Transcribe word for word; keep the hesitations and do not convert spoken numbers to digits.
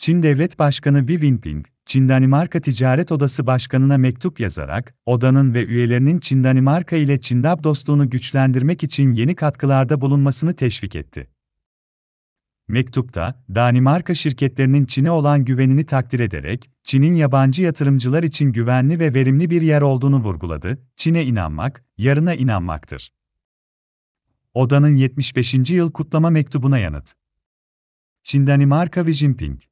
Çin Devlet Başkanı Xi Jinping, Çin-Danimarka Ticaret Odası Başkanı'na mektup yazarak, odanın ve üyelerinin Çin-Danimarka ile Çin-D A B dostluğunu güçlendirmek için yeni katkılarda bulunmasını teşvik etti. Mektupta, Danimarka şirketlerinin Çin'e olan güvenini takdir ederek, Çin'in yabancı yatırımcılar için güvenli ve verimli bir yer olduğunu vurguladı. Çin'e inanmak, yarına inanmaktır. Odanın yetmiş beşinci yıl kutlama mektubuna yanıt. Çin-Danimarka Xi Jinping